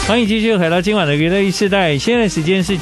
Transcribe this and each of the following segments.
欢迎继续回到今晚的娱乐一世代，现在时间是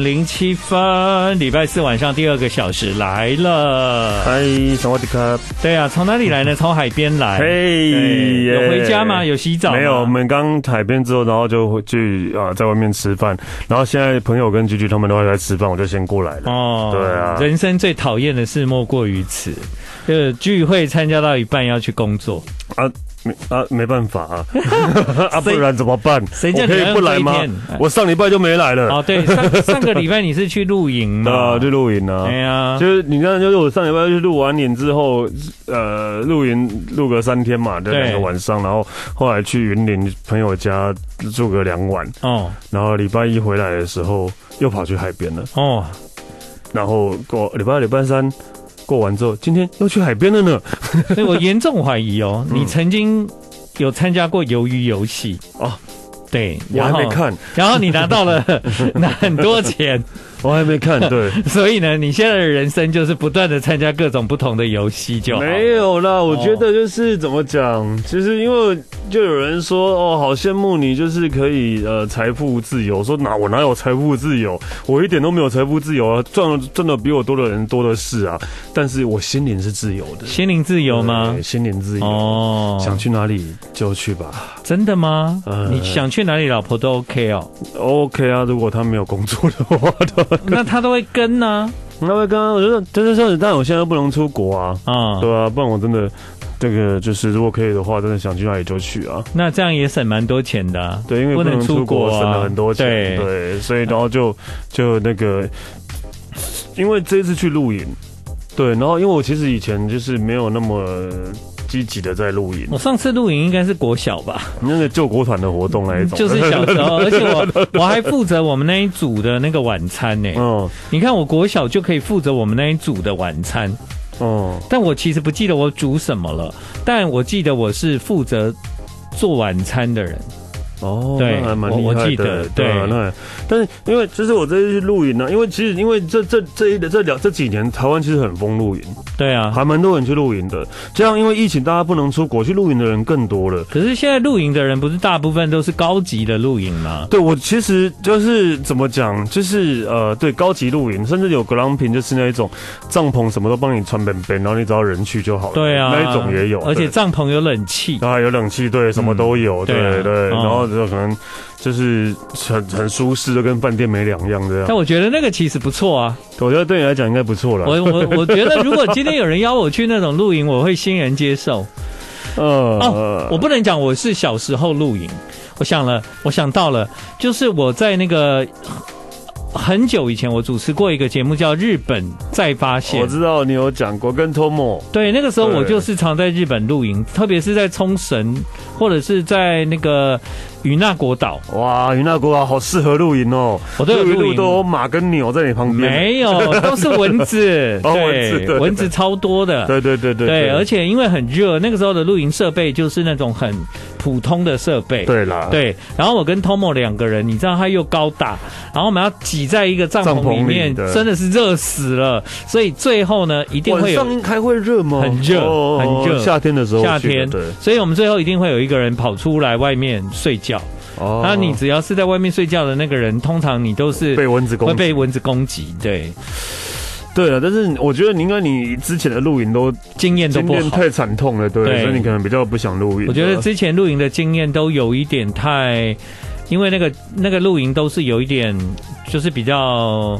9:07，礼拜四晚上第2个小时来了。 嗨，萨瓦迪卡。 对啊，从哪里来呢？从海边来。 嘿， 有回家吗？有洗澡吗？ 没有，我们刚海边之后，然后就去在外面吃饭，然后现在朋友跟居居他们都还在吃饭，我就先过来了。哦，对啊， 人生最讨厌的事莫过于此，就是聚会参加到一半要去工作没办法啊，不然怎么办？ 谁叫你可以不来吗？我上礼拜就没来了。 哦，对，上个礼拜你是去露营嘛？ 啊，去露营啊。 哎呀， 就是你看，就是我上礼拜去露完营之后，露营录个3天嘛，就2个晚上，然后后来去云林朋友家住个2晚。哦，然后礼拜1回来的时候又跑去海边了。哦，然后过礼拜3。过完之后，今天又去海边了呢。 所以我严重怀疑哦，你曾经有参加过鱿鱼游戏哦？对， 我还没看。 然后你拿到了很多钱。 我还没看，对， 所以呢，你现在的人生就是不断的参加各种不同的游戏就好。 没有啦，我觉得就是怎么讲，其实因为就有人说哦，好羡慕你，就是可以财富自由。说我哪有财富自由？我一点都没有财富自由啊，赚的比我多的人多的是啊。但是我心灵是自由的。 心灵自由吗？ 心灵自由哦，想去哪里就去吧。 真的吗？你想去哪里，老婆都 OK 哦。 OK 啊，如果他没有工作的话的。 那他都会跟呢？ 他会跟，我觉得就是但我现在又不能出国啊，对啊，不然我真的这个就是如果可以的话，真的想去哪里就去啊。 那这样也省蛮多钱的啊。 对，因为不能出国，省了很多钱。对，所以然后就那个，因为这一次去露营，对，然后因为我其实以前就是没有那么积极的在露营。 我上次露营应该是国小吧， 那个救国团的活动那一种， 就是小时候，而且我还负责我们那一组的那个晚餐呢。嗯，你看我国小就可以负责我们那一组的晚餐。哦，但我其实不记得我煮什么了，但我记得我是负责做晚餐的人。哦，对， 还蛮厉害的。 我记得，对， 但是因为就是我这次去露营呢，因为其实因为这几年台湾其实很疯露营， 对啊， 还蛮多人去露营的。这样因为疫情大家不能出国，去露营的人更多了。 可是现在露营的人不是大部分都是高级的露营吗？ 对，我其实就是怎么讲，就是对高级露营，甚至有glamping，就是那一种帐篷什么都帮你穿边边，然后你只要人去就好了。 对啊， 那一种也有， 而且帐篷有冷气， 啊，有冷气，对，什么都有，对，然后就可能就是很舒适，就跟饭店没两样这样。 但我觉得那个其实不错啊， 我觉得对你来讲应该不错了。 我觉得如果今天有人邀我去那种露营，我会欣然接受。我不能讲我是小时候露营，我想到了，就是我在那个很久以前，我主持过一个节目叫《日本再发现》， 我知道你有讲过，跟 Tomo。 对，那个时候我就是常在日本露营，特别是在冲绳或者是在那个与那国岛。 哇，与那国岛好适合露营哦！ 我都有露营， 都有马跟牛在你旁边。 没有，都是蚊子。对，蚊子超多的。对，而且因为很热，那个时候的露营设备就是那种很普通的设备。 对啦， 对。然后我跟 Tomo 2个人，你知道他又高大，然后我们要挤在一个帐篷里面，真的是热死了。所以最后呢，一定会有。 晚上还会热吗？ 很热，很热。 夏天的时候， 夏天。所以我们最后一定会有一个人跑出来外面睡觉。那你只要是在外面睡觉的那个人，通常你都是被蚊子攻击， 会被蚊子攻击。 对了，但是我觉得你之前的露营都经验不好， 太惨痛了，对，所以你可能比较不想露营。 我觉得之前露营的经验都有一点太，因为那个露营都是有一点，就是比较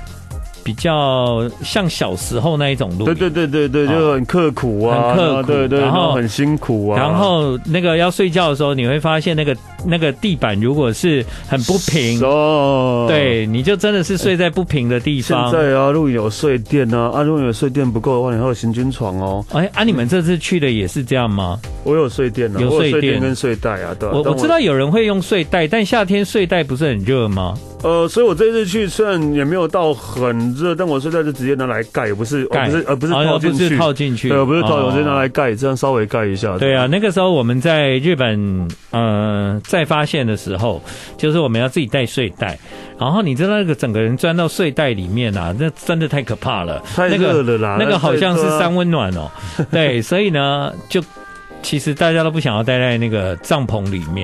像小时候那一种露营， 对，就很刻苦啊， 很刻苦， 对，然后很辛苦啊。 然后那个要睡觉的时候，你会发现那个地板如果是很不平，对，你就真的是睡在不平的地方。 现在啊，露营有睡垫啊，如果有睡垫不够的话，你还有行军床哦。 你们这次去的也是这样吗？ 我有睡垫啊， 有睡垫跟睡袋啊，对。 我知道有人会用睡袋，但夏天睡袋不是很热吗？ 所以我这次去虽然也没有到很热，但我睡袋就直接拿来盖，不是套进去，对，不是套，我直接拿来盖，这样稍微盖一下。 对啊，那个时候我们在日本再发现的时候，就是我们要自己带睡袋，然后你知道那个整个人钻到睡袋里面啊，那真的太可怕了， 太热了啦， 那个好像是三温暖哦。对，所以呢，就其实大家都不想要待在那个帐篷里面。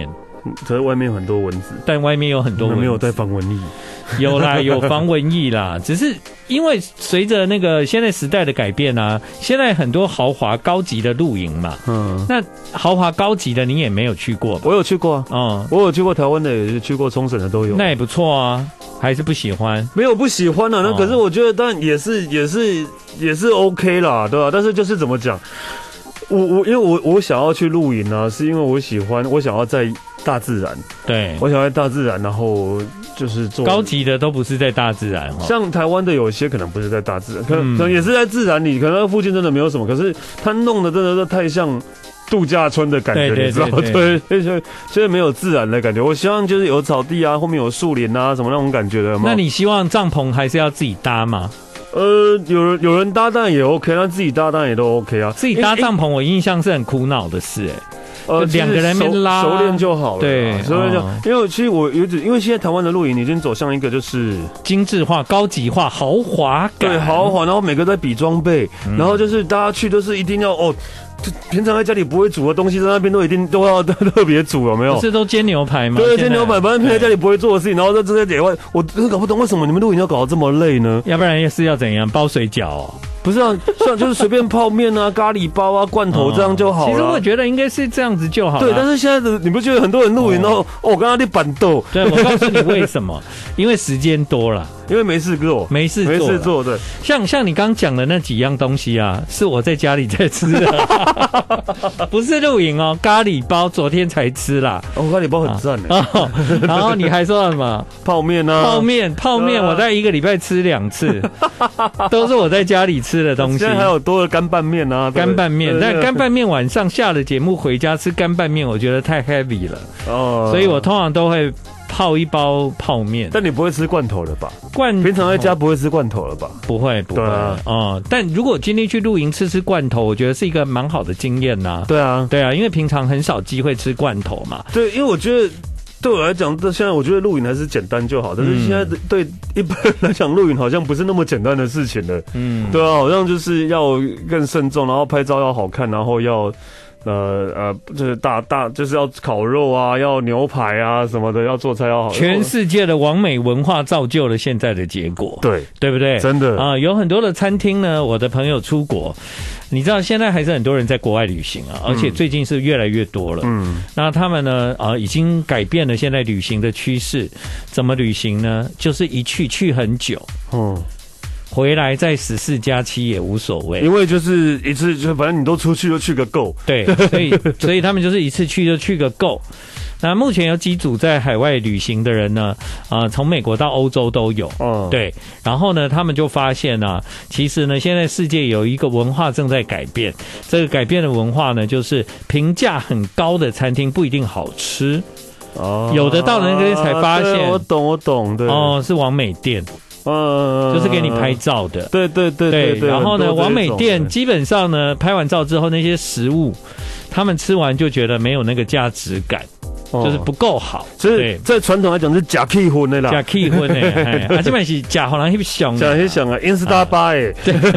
可是外面有很多蚊子， 但外面有很多蚊子， 没有带防蚊液。 有啦，有防蚊液啦，只是因为随着那个现在时代的改变啊，现在很多豪华高级的露营嘛，那豪华高级的你也没有去过吧？ 我有去过啊，我有去过台湾的，也去过冲绳的都有， 那也不错啊，还是不喜欢？ 没有不喜欢啊，那可是我觉得，但也是 OK 啦，对吧？但是就是怎么讲？因为我想要去露营啊，是因为我想要在大自然， 对， 我想要在大自然，然后就是做高级的都不是在大自然， 像台湾的有些可能不是在大自然，可能也是在自然里，可能附近真的没有什么，可是他弄的真的是太像度假村的感觉，你知道吗？对，所以没有自然的感觉。我希望就是有草地啊，后面有树林啊，什么那种感觉的。 那你希望帐篷还是要自己搭吗？ 有人搭当然也 OK， 那自己搭当然也都 OK 啊。 自己搭帐篷，我印象是很苦恼的事，两个人面拉熟练就好了。 对， 熟练就因为其实因为现在台湾的露营已经走向一个就是精致化、高级化、豪华感， 对，豪华，然后每个在比装备，然后就是大家去都是一定要就平常在家里不会煮的东西，在那边都要特别煮，有没有？ 不是都煎牛排吗？ 对，煎牛排，反正平常在家里不会做的事情，然后在这些野外，我搞不懂为什么你们露营要搞得这么累呢？ 要不然也是要怎样包水饺？ 不是啊，像就是随便泡面啊、咖喱包啊、罐头这样就好了。 其实我觉得应该是这样子就好了。 对，但是现在的你不觉得很多人露营哦？我刚刚在板豆。 对，我告诉你为什么？因为时间多了， 因为没事做， 没事做。对，像你刚讲的那几样东西啊，是我在家里在吃的，不是露营哦。咖喱包昨天才吃啦， 咖喱包很赞哦。然后你还说什么？ 泡面啊， 泡面，我在一个礼拜吃2次，都是我在家里吃的东西。 现在还有多的干拌面啊， 干拌面，但干拌面晚上下了节目回家吃干拌面，我觉得太 heavy 了，所以我通常都会泡一包泡面。 但你不会吃罐头了吧？平常在家不会吃罐头了吧？ 不会但如果今天去露营吃罐头，我觉得是一个蛮好的经验呐。 对啊， 因为平常很少机会吃罐头嘛。 对，因为我觉得。对我来讲，现在我觉得露营还是简单就好。但是现在对一般人来讲，露营好像不是那么简单的事情了。对啊，好像就是要更慎重，然后拍照要好看，然后要就是就是要烤肉啊，要牛排啊什么的，要做菜要好。 全世界的网美文化造就了现在的结果，对不对？ 真的有很多的餐厅呢，我的朋友出国。你知道现在还是很多人在国外旅行啊，而且最近是越来越多了。那他们呢已经改变了现在旅行的趋势。怎么旅行呢？就是一去很久。回来再14+7也无所谓， 因为就是一次就反正你都出去就去个够。 对，所以他们就是一次去就去个够。那目前有几组在海外旅行的人呢，从美国到欧洲都有。对，然后呢，他们就发现啊，其实呢，现在世界有一个文化正在改变。这个改变的文化呢，就是评价很高的餐厅不一定好吃。有的到了那个才发现， 我懂，对， 是网美店。就是给你拍照的， 对。 然后呢，网美店基本上呢，拍完照之后那些食物，他们吃完就觉得没有那个价值感。就是不够好， 所以在传统来讲是假气婚的啦， 假气婚的，这边是假好像很想， 假很想啊 ，Insta 吧哎，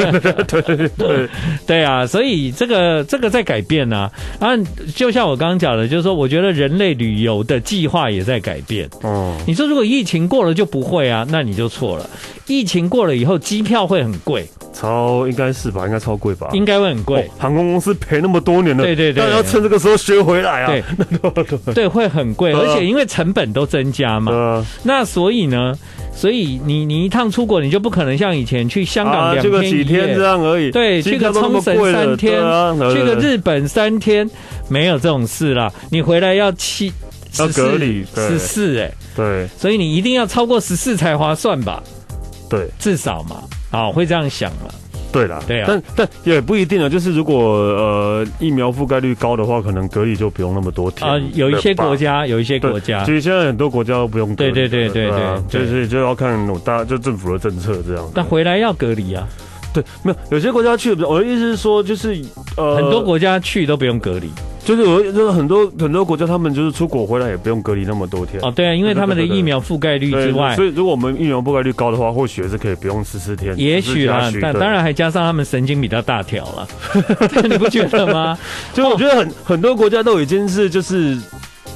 对啊，所以这个在改变呢，就像我刚刚讲的，就是说，我觉得人类旅游的计划也在改变。你说如果疫情过了就不会啊，那你就错了。疫情过了以后，机票会很贵。 应该是吧，应该超贵吧， 应该会很贵。 航空公司赔那么多年了， 对， 但要趁这个时候学回来啊。 对，会很贵，而且因为成本都增加嘛。那所以呢，你一趟出国，你就不可能像以前去香港2天1夜， 去个几天这样而已。 对，去个冲绳3天，去个日本3天，没有这种事啦。你回来要隔离 14 对， 所以你一定要超过14才划算吧？ 对， 至少嘛。会这样想嘛？ 对啦，对啊，但也不一定啊。就是如果疫苗覆盖率高的话，可能隔离就不用那么多天有一些国家， 其实现在很多国家都不用隔离。 对， 就要看就政府的政策这样。 但回来要隔离啊？ 对，没有些国家去，我的意思是说，就是很多国家去都不用隔离。 就是很多国家，他们就是出国回来也不用隔离那么多天。 对啊，因为他们的疫苗覆盖率之外， 所以如果我们疫苗覆盖率高的话，或许是可以不用14天。 也许啦，但当然还加上他们神经比较大条了，你不觉得吗？ 就我觉得很多国家都已经是就是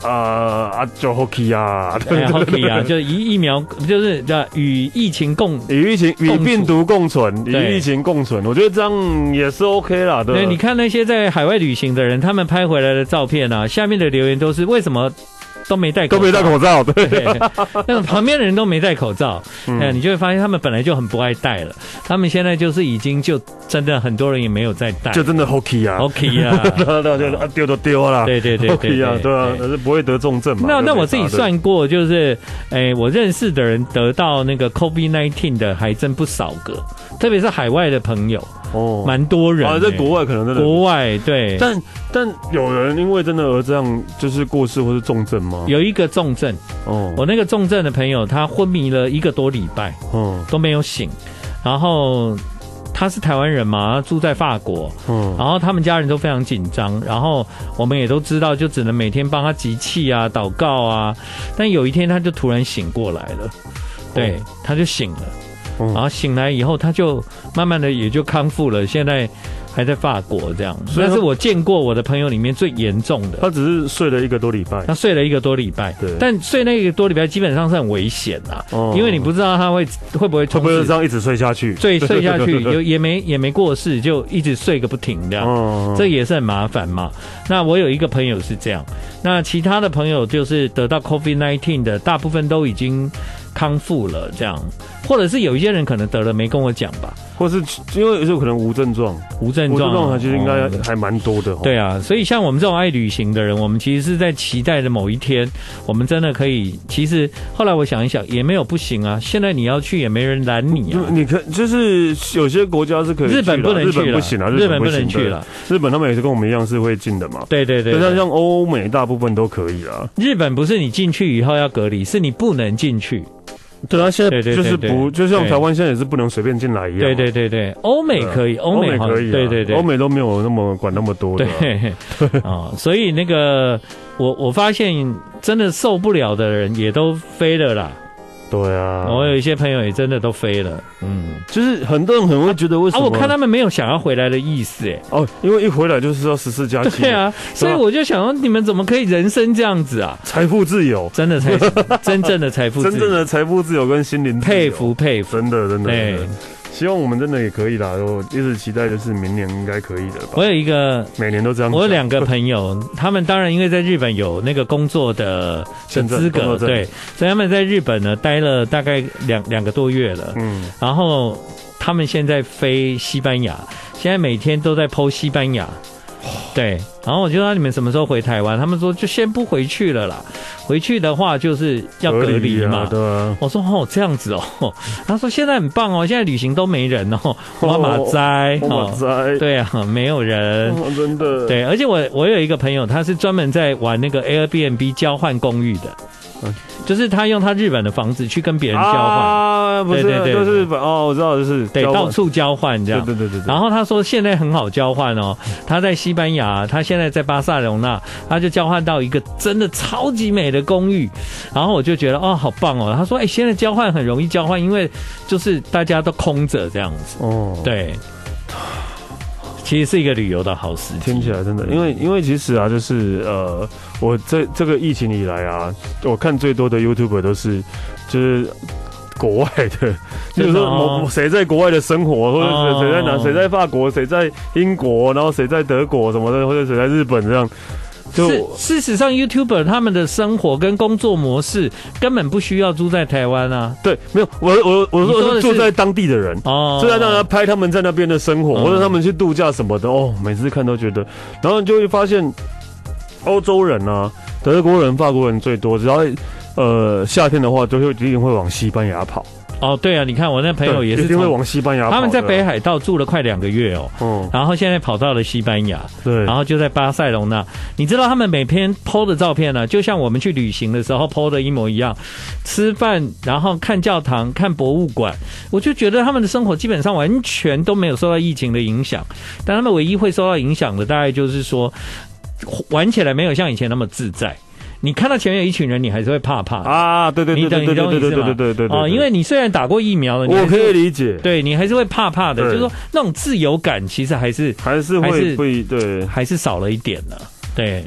就 hockey 啊， 对 hockey 啊，就疫苗就是与疫情与病毒共存，与疫情共存，我觉得这样也是 OK 啦。 对，你看那些在海外旅行的人，他们拍回来的照片啊，下面的留言都是为什么都没戴口罩，对，那种旁边的人都没戴口罩，你就会发现他们本来就很不爱戴了，他们现在就是已经就真的很多人也没有在戴， 就真的 hockey 啊，就丢都丢了， 对 hockey 啊，对啊，可是不会得重症嘛。 那我自己算过，就是我认识的人得到那个 COVID-19 的还真不少个，特别是海外的朋友。蛮多人在国外可能真的国外对， 但有人因为真的而这样就是过世或是重症吗？ 有一个重症我那个重症的朋友，他昏迷了1个多礼拜，都没有醒，然后他是台湾人嘛，他住在法国，然后他们家人都非常紧张，然后我们也都知道，就只能每天帮他集气啊、祷告啊，但有一天他就突然醒过来了，对，他就醒了。然后醒来以后，他就慢慢的也就康复了，现在还在法国这样。但是我见过我的朋友里面最严重的， 他只是睡了1个多礼拜， 他睡了1个多礼拜，对，但睡那1个多礼拜基本上是很危险啦，因为你不知道他会不会这样一直睡下去， 睡下去也没过世，就一直睡个不停这样，这也是很麻烦嘛。那我有一个朋友是这样，那其他的朋友就是得到 COVID-19 的，大部分都已经康复了这样，或者是有一些人可能得了没跟我讲吧， 或是因为有时候可能无症状，其实应该还蛮多的。 对啊，所以像我们这种爱旅行的人，我们其实是在期待的某一天，我们真的可以。其实后来我想一想，也没有不行啊。现在你要去也没人拦你啊。 你可就是有些国家是可以去， 日本不能去了， 日本不行啊， 日本不能去了。 日本他们也是跟我们一样是会进的嘛。 对， 但像欧美大部分都可以啦。 日本不是你进去以后要隔离，是你不能进去。 对啊，现在就是不，就像台湾现在也是不能随便进来一样。 对，欧美可以，欧美可以，对， 欧美都没有那么管那么多的。 对所以那个我发现真的受不了的人也都飞了啦。 对啊， 我有一些朋友也真的都飞了， 就是很多人可能会觉得为什么？ 我看他们没有想要回来的意思， 因为一回来就是要14+7。 对啊，所以我就想说，你们怎么可以人生这样子啊？ 财富自由， 真的真正的财富自由， 真正的财富自由跟心灵自由， 佩服， 真的。希望我们真的也可以啦，我一直期待就是明年应该可以的吧。 我有一个每年都这样， 我有2个朋友，他们当然因为在日本有那个工作的资格，对，所以他们在日本呢待了大概两个多月了，然后他们现在飞西班牙，现在每天都在 po 西班牙。对，然后我就说你们什么时候回台湾？他们说就先不回去了啦，回去的话就是要隔离嘛。对啊，我说这样子哦，他说现在很棒哦，现在旅行都没人哦，妈妈灾对啊，没有人， 真的。 对，而且我有一个朋友，他是专门在玩那个 Airbnb 交换公寓的。就是他用他日本的房子去跟别人交换不是，就是我知道，就是对，到处交换这样， 对。 然后他说现在很好交换哦，他在西班牙，他现在在巴塞隆纳，他就交换到一个真的超级美的公寓，然后我就觉得好棒哦。他说现在交换很容易交换，因为就是大家都空着这样子对。其实是一个旅游的好时机， 听起来真的，因为其实啊，就是我这个疫情以来啊，我看最多的 YouTuber 都是就是国外的，就是说谁在国外的生活，或者谁在哪，谁在法国，谁在英国，然后谁在德国什么的，或者谁在日本这样。 事实上 YouTuber 他们的生活跟工作模式根本不需要住在台湾啊。 对，没有，我说是住在当地的人，住在那拍他们在那边的生活，或者他们去度假什么的每次看都觉得，然后你就会发现欧洲人啊，德国人、法国人最多，只要夏天的话，一定会往西班牙跑。 对啊，你看我那朋友也是一定会往西班牙跑， 他们在北海道住了快2个月然后现在跑到了西班牙，对，然后就在巴塞隆纳。你知道他们每篇 po 的照片呢，就像我们去旅行的时候 po 的一模一样，吃饭，然后看教堂、看博物馆，我就觉得他们的生活基本上完全都没有受到疫情的影响，但他们唯一会受到影响的，大概就是说玩起来没有像以前那么自在。你看到前面有一群人，你还是会怕啊！对，你懂意思吗？ 因为你虽然打过疫苗了， 我可以理解， 对你还是会怕的，就是说那种自由感其实还是会对， 还是少了一点的，对。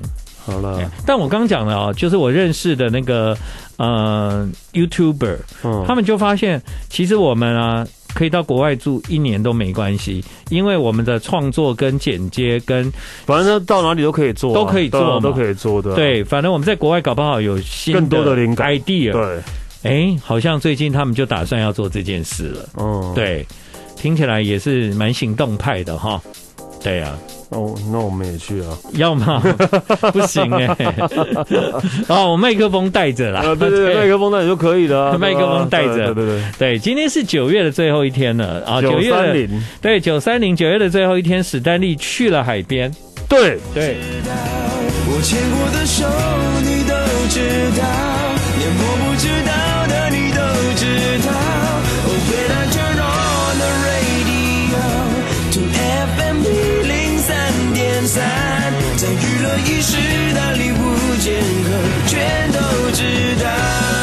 好了。 但我刚讲了就是我认识的那个YouTuber，他们就发现，其实我们啊可以到国外住1年都没关系，因为我们的创作跟剪接跟反正到哪里都可以做， 都可以做， 都可以做的。 对，反正我们在国外搞不好有新的更多的灵感 idea。 对， 好像最近他们就打算要做这件事了。对，听起来也是蛮行动派的哈。对啊。 那我们也去啊？ 要吗？不行我麦克风带着啦。 对，麦克风带着就可以了。 麦克风带着，对。今天是9月的最后一天了啊，930，对，930，9月的最后一天，史丹利去了海边。对。 我牵过的手你都知道，连我不知道的你都知道。Oh, when I turn on the radio to FM 103.3，在娱乐一时代里无间隔，全都知道。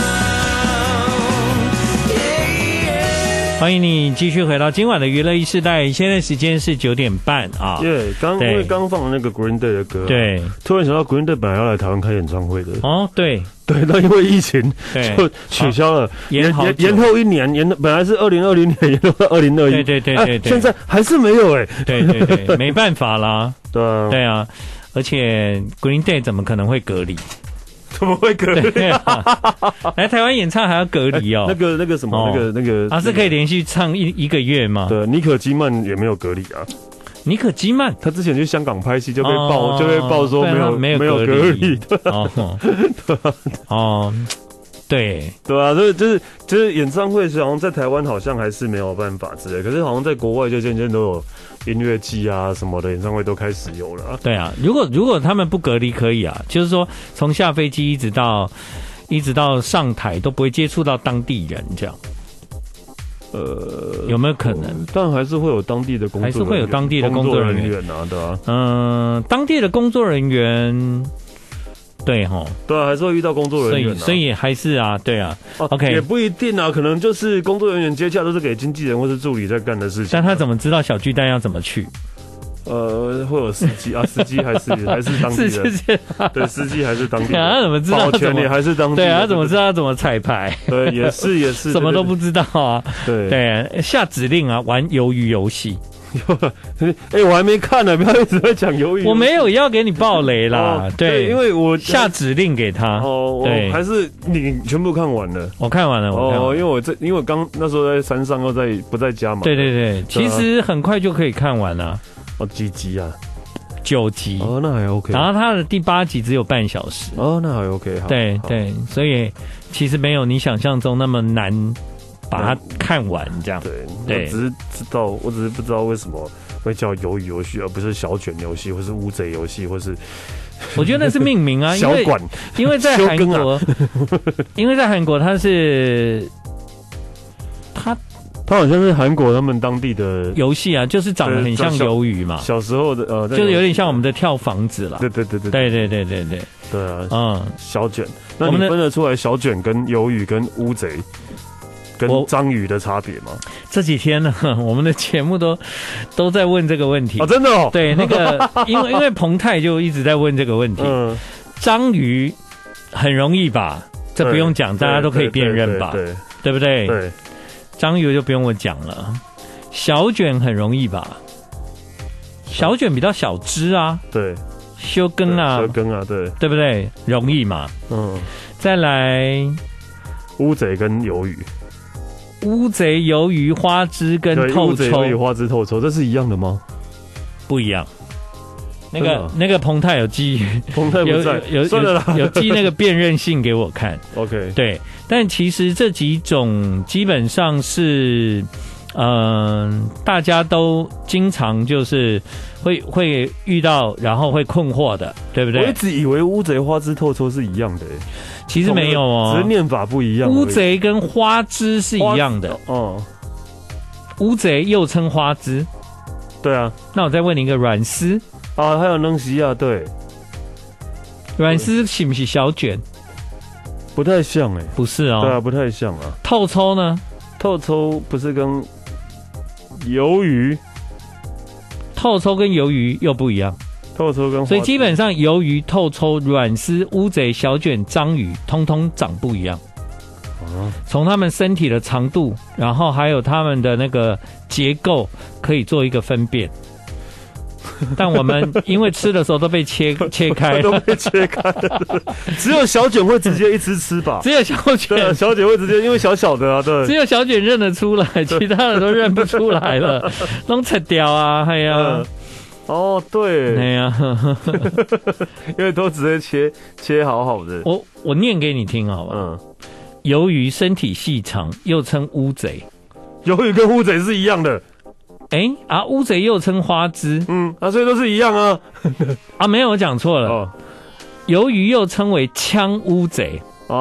欢迎你继续回到今晚的娱乐一世代，现在时间是9点半啊。 因为刚放了那个 Green Day 的歌， 对， 突然想到 Green Day 本来要来台湾开演唱会的。 对， 那因为疫情就取消了，延后1年，本来是2020年延后到2021。对，现在还是没有对，没办法啦。对啊，而且 Green Day 怎么可能会隔离？ 怎么会隔离来台湾演唱还要隔离哦？ 那个什么，那个是可以连续唱一个月吗？ 对，尼可基曼也没有隔离啊。 尼可基曼他之前去香港拍戏就被爆说没有隔离的。 对啊，就是演唱会好像在台湾好像还是没有办法之类，可是好像在国外就渐渐都有音乐季啊什么的演唱会都开始有了。 对啊，如果他们不隔离可以啊，就是说从下飞机一直到上台都不会接触到当地人这样。有没有可能？ 但还是会有当地的工作人员， 还是会有当地的工作人员啊，对啊。 当地的工作人员。对啊， 还是会遇到工作人员， 所以还是啊，对啊 ，OK， 也不一定啊，可能就是工作人员接洽都是给经纪人或是助理在干的事情。 但他怎么知道小巨蛋要怎么去？ 会有司机啊，司机还是当地人，对，司机还是当地人。 他怎么知道？ 保全也还是当地人。 对啊，他怎么知道怎么彩排？ 对，也是， 什么都不知道啊。 对， 下指令啊，玩鱿鱼游戏。 我还没看呢，不要一直在讲鱿鱼。 我没有要给你爆雷啦，对， 因为我下指令给他。 对，还是你全部看完了？ 我看完了， 因为我刚那时候在山上，又不在家嘛。 对，其实很快就可以看完了。 几集啊 ？9集。 那还 OK。 然后他的第8集只有半小时。 那还 OK。 对，所以其实没有你想象中那么难。把它看完，这样对，我只是不知道为什么会叫鱿鱼游戏，而不是小卷游戏，或是乌贼游戏，或是我觉得那是命名啊， 小馆， 因为在韩国，它是它好像是韩国他们当地的游戏啊，就是长得很像鱿鱼嘛， 小时候的就是有点像我们的跳房子啦。 对啊，小卷，那你分得出来小卷跟鱿鱼跟乌贼？跟章鱼的差别吗？ 这几天呢，我们的节目都在问这个问题。 真的哦。 对，那个因为彭太就一直在问这个问题。章鱼很容易吧？这不用讲，大家都可以辨认吧？对不对？ 对。 章鱼就不用我讲了。小卷很容易吧？小卷比较小只啊。 对。 修根啊，对不对？容易嘛。再来， 乌贼跟鱿鱼。 乌贼、鱿鱼、花枝跟透抽， 乌贼、鱿鱼、花枝、透抽，这是一样的吗？ 不一样。那个彭太有寄， 彭太不在， 有寄那个辨认性给我看。 OK， 对，但其实这几种基本上是，大家都经常就是会遇到，然后会困惑的，对不对？ 我一直以为乌贼、花枝、透抽是一样的。 其实没有哦， 只是念法不一样。 乌贼跟花枝是一样的哦。乌贼又称花枝。 对啊。 那我再问你一个，软丝啊，还有能西啊，对。 软丝是不是小卷？ 不太像哎。 不是哦。 对啊，不太像啊。 透抽呢？ 透抽不是跟鱿鱼？ 透抽跟鱿鱼又不一样。 透抽跟花枝， 所以基本上鱿鱼、透抽、软丝、乌贼、小卷、章鱼，通通长不一样。从他们身体的长度，然后还有他们的那个结构，可以做一个分辨。但我们因为吃的时候都被切开了， 都被切开了，只有小卷会直接一直吃吧？ 只有小卷， 小卷会直接，因为小小的啊，对， 只有小卷认得出来，其他的都认不出来了，弄切掉啊，哎呀， 哦，对， 哎呀， 因为都直接切好好的。 我念给你听好吧？鱿鱼身体细长，又称乌贼。 鱿鱼跟乌贼是一样的。 乌贼又称花枝， 所以都是一样啊。 没有，我讲错了。鱿鱼又称为枪乌贼。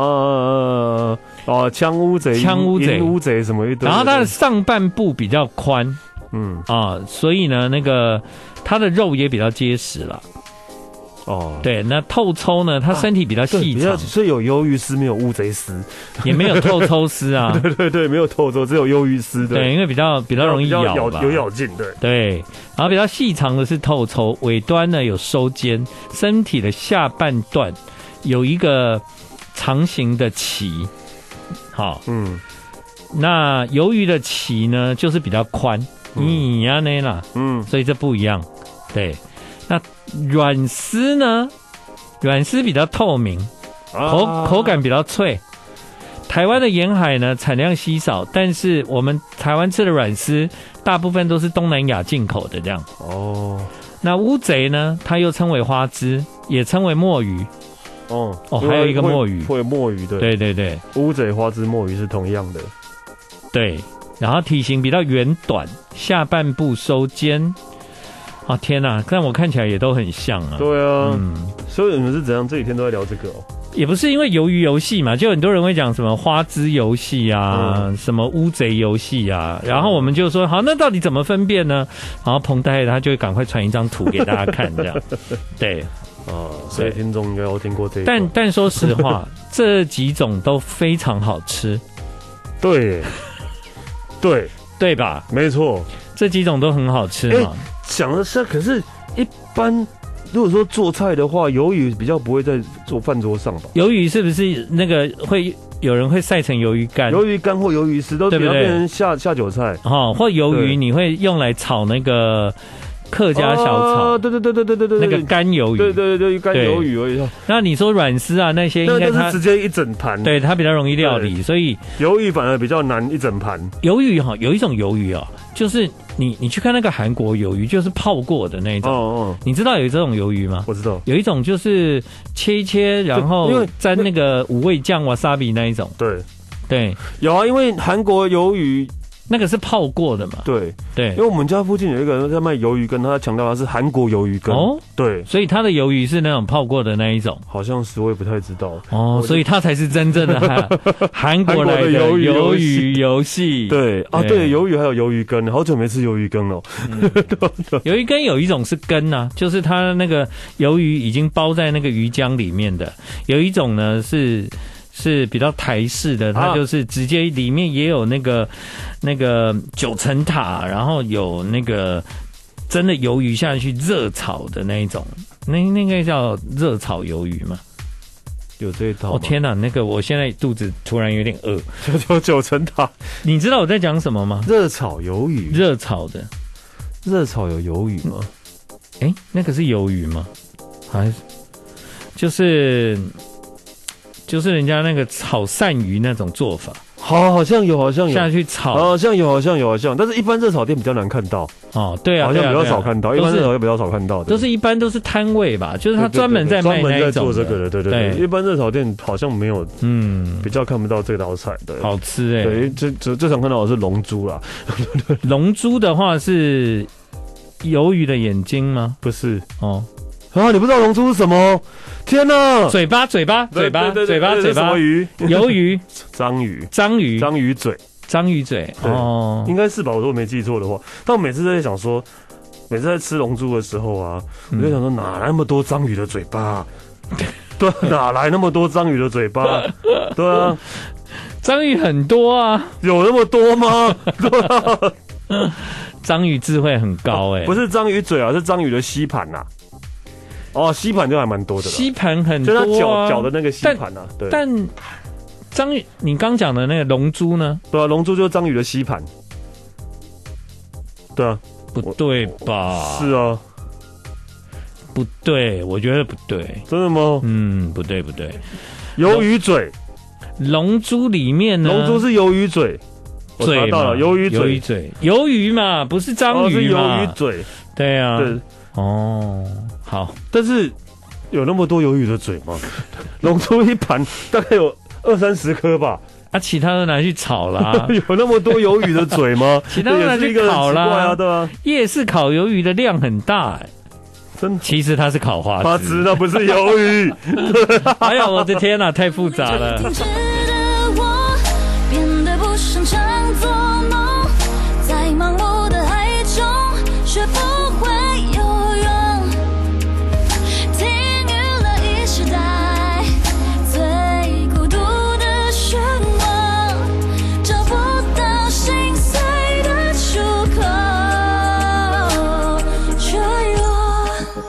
枪乌贼，银乌贼什么一堆。 然后它的上半部比较宽，所以呢，那个它的肉也比较结实了。对，那透抽呢？它身体比较细长， 所以有鱿鱼丝，没有乌贼丝， 也没有透抽丝啊。 对，没有透抽，只有鱿鱼丝。 对，因为比较容易咬吧， 有咬劲。 对，然后比较细长的是透抽，尾端呢有收尖，身体的下半段有一个长形的鳍。好，那鱿鱼的鳍呢就是比较宽，所以这不一样。对。那软丝呢？软丝比较透明，口感比较脆。台湾的沿海呢产量稀少，但是我们台湾吃的软丝大部分都是东南亚进口的这样。那乌贼呢？它又称为花枝，也称为墨鱼。还有一个墨鱼， 会墨鱼的。 对， 乌贼、花枝、墨鱼是同样的。 对，然后体型比较圆短，下半部收尖。天哪！但我看起来也都很像啊。 对啊，所以你们是怎样？这几天都在聊这个也不是因为鱿鱼游戏嘛，就很多人会讲什么花枝游戏啊，什么乌贼游戏啊，然后我们就说好，那到底怎么分辨呢？然后彭太他就会赶快传一张图给大家看，这样。对， 所以听众应该有听过这一。 但说实话，这几种都非常好吃。对吧？ 没错， 这几种都很好吃嘛。 想的是，可是一般如果说做菜的话，鱿鱼比较不会在做饭桌上吧？ 鱿鱼是不是那个会有人会晒成鱿鱼干？ 鱿鱼干或鱿鱼丝都比较变成下酒菜。 或鱿鱼你会用来炒那个客家小炒。对，那个干鱿鱼。 对，干鱿鱼而已。 那你说软丝啊那些，应该它是直接一整盘。 对，它比较容易料理，所以鱿鱼反而比较难一整盘。 鱿鱼有一种鱿鱼就是你去看那个韩国鱿鱼，就是泡过的那一种。你知道有这种鱿鱼吗？ 我知道， 有一种就是切一切，然后沾那个五味酱 wasabi 那一种。对，有啊，因为韩国鱿鱼那个是泡过的嘛。 对，因为我们家附近有一个人在卖鱿鱼羹，他强调他是韩国鱿鱼羹。对， 所以他的鱿鱼是那种泡过的那一种。 好像是，我也不太知道。 所以他才是真正的韩国来的鱿鱼游戏。 对，鱿鱼还有鱿鱼羹，好久没吃鱿鱼羹了。 鱿鱼羹有一种是羹啊，就是它那个鱿鱼已经包在那个鱼浆里面的；有一种呢是比较台式的，它就是直接里面也有那个九层塔，然后有那个真的鱿鱼下去热炒的那一种，那个叫热炒鱿鱼嘛。 有这一套？ 天哪，那个我现在肚子突然有点饿。 叫九层塔， 你知道我在讲什么吗？ 热炒鱿鱼， 热炒的， 热炒有鱿鱼吗？ 那个是鱿鱼吗？还就是人家那个炒鳝鱼那种做法。 好像有下去炒， 好像有，但是一般热炒店比较难看到。 对啊， 好像比较少看到，一般热炒店比较少看到的， 一般都是摊位吧，就是他专门在卖那一种， 做这个的，对，一般热炒店好像没有，比较看不到这道菜的， 好吃对，最常看到的是龙珠啦。 龙珠的话是鱿鱼的眼睛吗？ 不是你不知道龙珠是什么？天哪！ 嘴巴，什么鱼？ 鱿鱼、 章鱼嘴，应该是吧？我如果没记错的话。但我每次在想说，每次在吃龙珠的时候啊，我就想说，哪来那么多章鱼的嘴巴？对，哪来那么多章鱼的嘴巴？对啊， 章鱼很多啊， 有那么多吗？对啊， 章鱼智慧很高不是章鱼嘴啊，是章鱼的吸盘呐。 哦，吸盘就还蛮多的， 吸盘很多、啊， 就它脚的那个吸盘啊。对， 但章鱼，你刚讲的那个龙珠呢？ 对啊，龙珠就是章鱼的吸盘。对啊， 不对吧？ 是啊， 不对，我觉得不对。 真的吗？ 不对。 鱿鱼嘴， 龙珠里面呢？ 龙珠是鱿鱼嘴，我查到了，鱿鱼嘴， 鱿鱼嘛，不是章鱼嘛？ 是鱿鱼嘴。 对啊。 对。 哦，好， 但是有那么多鱿鱼的嘴吗？龙珠一盘大概有20-30颗吧。 啊，其他都拿去炒啦。 有那么多鱿鱼的嘴吗？ 其他都拿去烤啦。 啊，对啊。 夜市烤鱿鱼的量很大真的。 其实它是烤花枝。 花枝那不是鱿鱼。 哎呀，我的天哪，太复杂了。在忙碌的海中，学不会游泳。听娱乐一时代最孤独的漩涡，找不到心碎的出口，却有。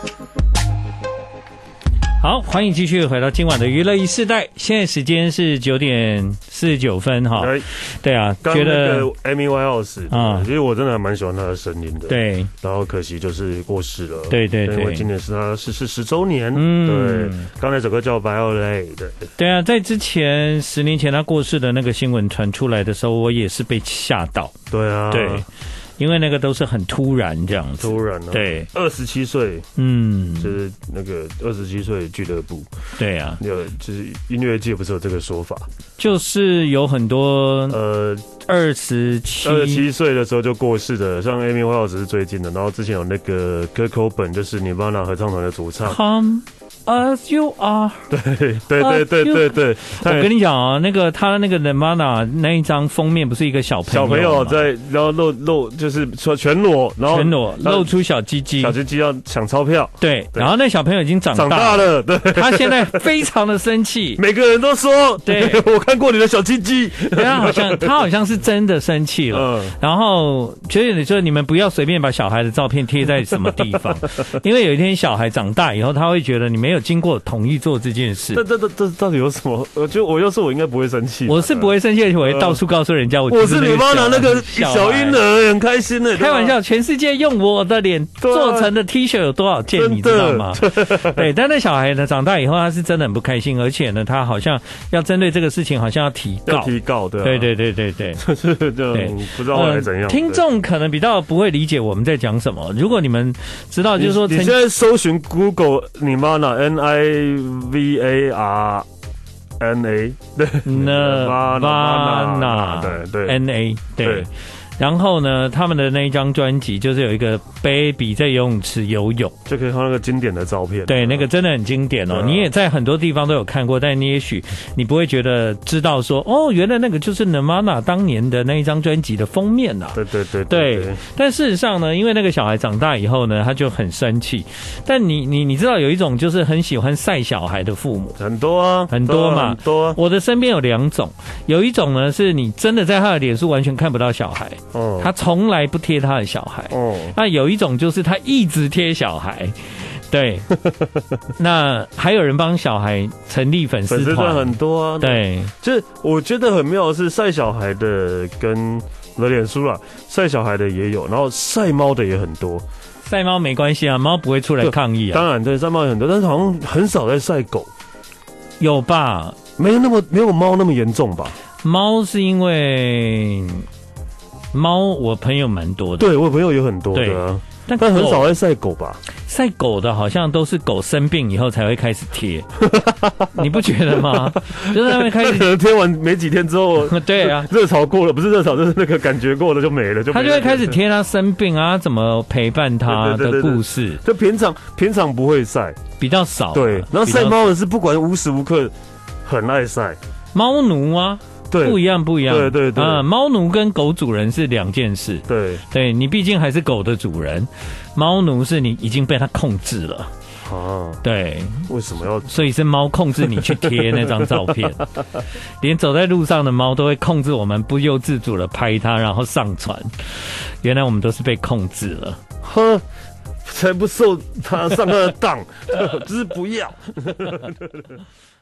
好，欢迎继续回到今晚的娱乐一世代，现在时间是9点49分哈。对啊，觉得 Amy Winehouse 啊，其实我真的还蛮喜欢她的声音的。 对， 然后可惜就是过世了。 对， 因为今年是她逝世10周年。对，刚才这首歌叫 Violet。 对啊，在之前10年前她过世的那个新闻传出来的时候，我也是被吓到。 对啊， 对。因为那个都是很突然这样子， 突然啊， 对 ，27岁，就是那个27岁俱乐部， 对啊， 就是音乐界不是有这个说法， 就是有很多27 岁的时候就过世的，像 Amy Winehouse 是最近的，然后之前有那个Kurt Cobain，就是 Nirvana 合唱团的主唱。As you are， 对， 我跟你讲啊，那个他那个 Nirvana 那一张封面不是一个小朋友在，然后露就是说全裸，然后露出小鸡鸡要抢钞票， 对，然后那小朋友已经长大了， 对， 他现在非常的生气， 每个人都说，对我看过你的小鸡鸡， 他好像是真的生气了，然后觉得说你们不要随便把小孩的照片贴在什么地方，因为有一天小孩长大以后，他会觉得你没有经过同意做这件事。 这到底有什么？我要是我应该不会生气。 我是不会生气，而且我会到处告诉人家我是你妈拿那个小婴儿，很开心的。 开玩笑，全世界用我的脸做成的 T 恤有多少件，你知道吗？对，但那小孩呢，长大以后他是真的很不开心，而且呢，他好像要针对这个事情，好像要提告，对， 就是不知道后来怎样。 听众可能比较不会理解我们在讲什么。如果你们知道，就是说你现在搜寻 Google 你妈呢 NIVARNA， 对 Nirvana， 对 NA 对。然后呢，他们的那一张专辑就是有一个 baby 在游泳池游泳， 就可以看那个经典的照片。 对，那个真的很经典哦。你也在很多地方都有看过，但你也许你不会觉得知道说，哦，原来那个就是 Nirvana 当年的那一张专辑的封面啊。对。但事实上呢，因为那个小孩长大以后呢，他就很生气。但你知道有一种就是很喜欢晒小孩的父母， 很多啊， 很多嘛， 很多。 我的身边有2种，有一种呢是你真的在他的脸书完全看不到小孩。他从来不贴他的小孩。那有一种就是他一直贴小孩。对，那还有人帮小孩成立粉丝团， 很多啊。 对， 就是我觉得很妙的是晒小孩的跟我的脸书啦，晒小孩的也有，然后晒猫的也很多。 晒猫没关系啊，猫不会出来抗议啊。 当然对，晒猫也很多，但是好像很少在晒狗。有吧？ 没有猫那么严重吧？ 猫是因为猫，我朋友蛮多的。 对，我朋友有很多的啊，但很少在晒狗吧？ 晒狗的好像都是狗生病以后才会开始贴，你不觉得吗？就是他们开始可能贴完没几天之后， 对啊， 热潮过了，不是热潮，就是那个感觉过了就没了， 他就会开始贴他生病啊，怎么陪伴他的故事。 就平常不会晒， 比较少。 对，然后晒猫的是不管无时无刻很爱晒。 猫奴啊。 对， 不一样。 对猫奴跟狗主人是2件事。对，你毕竟还是狗的主人，猫奴是你已经被它控制了。对， 为什么要？ 所以是猫控制你去贴那张照片，连走在路上的猫都会控制我们，不由自主的拍它，然后上传。原来我们都是被控制了。 才不受他上课的当，就是不要。